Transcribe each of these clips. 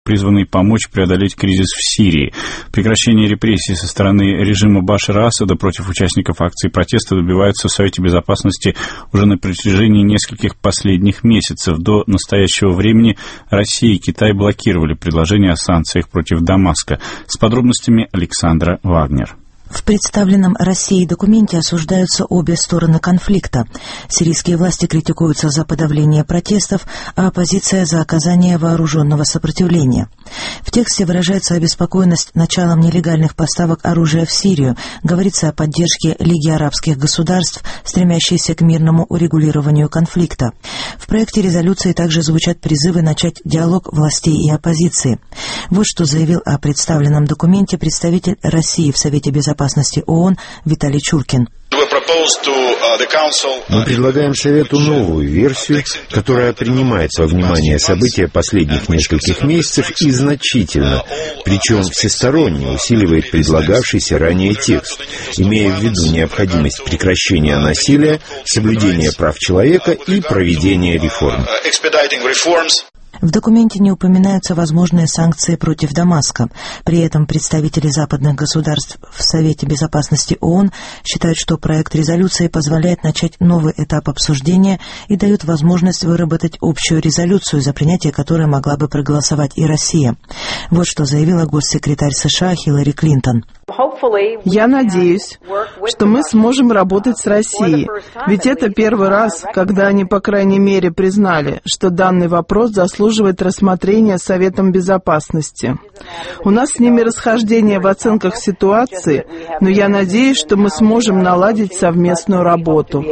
призванный помочь преодолеть кризис в Сирии. Прекращение репрессий со стороны режима Башара Асада против участников акций протеста добиваются в Совете Безопасности уже на протяжении нескольких последних месяцев. До настоящего времени Россия и Китай блокировали предложение о санкциях против Дамаска. С подробностями Александра Вагнер. В представленном Россией документе осуждаются обе стороны конфликта. Сирийские власти критикуются за подавление протестов, а оппозиция за оказание вооруженного сопротивления. В тексте выражается обеспокоенность началом нелегальных поставок оружия в Сирию. Говорится о поддержке Лиги арабских государств, стремящейся к мирному урегулированию конфликта. В проекте резолюции также звучат призывы начать диалог властей и оппозиции. Вот что заявил о представленном документе представитель России в Совете Безопасности ООН Виталий Чуркин. Мы предлагаем Совету новую версию, которая принимает во внимание события последних нескольких месяцев и значительно, причем всесторонне усиливает предлагавшийся ранее текст, имея в виду необходимость прекращения насилия, соблюдения прав человека и проведения реформ. В документе не упоминаются возможные санкции против Дамаска. При этом представители западных государств в Совете Безопасности ООН считают, что проект резолюции позволяет начать новый этап обсуждения и дает возможность выработать общую резолюцию, за принятие которой могла бы проголосовать и Россия. Вот что заявила госсекретарь США Хиллари Клинтон. Я надеюсь, что мы сможем работать с Россией, ведь это первый раз, когда они, по крайней мере, признали, что данный вопрос заслуживает рассмотрения Советом Безопасности. У нас с ними расхождения в оценках ситуации, но я надеюсь, что мы сможем наладить совместную работу.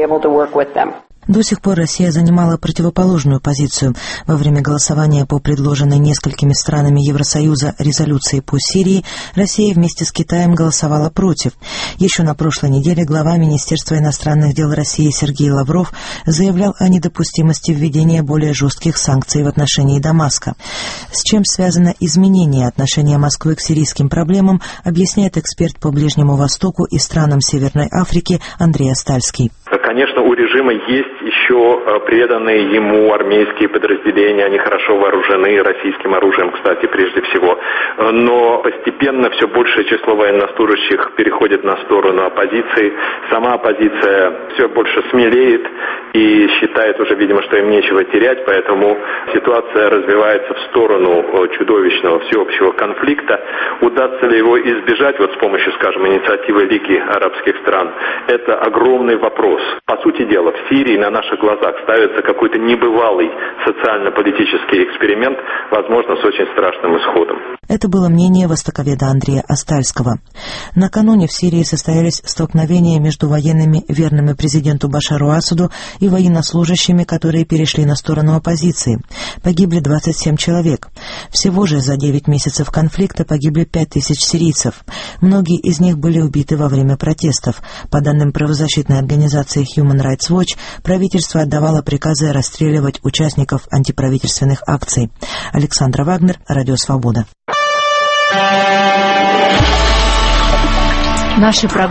До сих пор Россия занимала противоположную позицию. Во время голосования по предложенной несколькими странами Евросоюза резолюции по Сирии Россия вместе с Китаем голосовала против. Еще на прошлой неделе глава Министерства иностранных дел России Сергей Лавров заявлял о недопустимости введения более жестких санкций в отношении Дамаска. С чем связано изменение отношения Москвы к сирийским проблемам, объясняет эксперт по Ближнему Востоку и странам Северной Африки Андрей Астальский. Конечно, у режима есть еще преданные ему армейские подразделения, они хорошо вооружены российским оружием, кстати, прежде всего. Но постепенно все большее число военнослужащих переходит на сторону оппозиции. Сама оппозиция все больше смелеет и считает уже, видимо, что им нечего терять, поэтому ситуация развивается в сторону чудовищного всеобщего конфликта. Удастся ли его избежать вот с помощью, скажем, инициативы Лиги арабских стран, это огромный вопрос. По сути дела, в Сирии на наших глазах ставится какой-то небывалый социально-политический эксперимент, возможно, с очень страшным исходом. Это было мнение востоковеда Андрея Астальского. Накануне в Сирии состоялись столкновения между военными, верными президенту Башару Асаду, и военнослужащими, которые перешли на сторону оппозиции. Погибли 27 человек. Всего же за 9 месяцев конфликта погибли 5000 сирийцев. Многие из них были убиты во время протестов. По данным правозащитной организации Human Rights Watch, правительство отдавало приказы расстреливать участников антиправительственных акций. Александра Вагнер, Радио Свобода.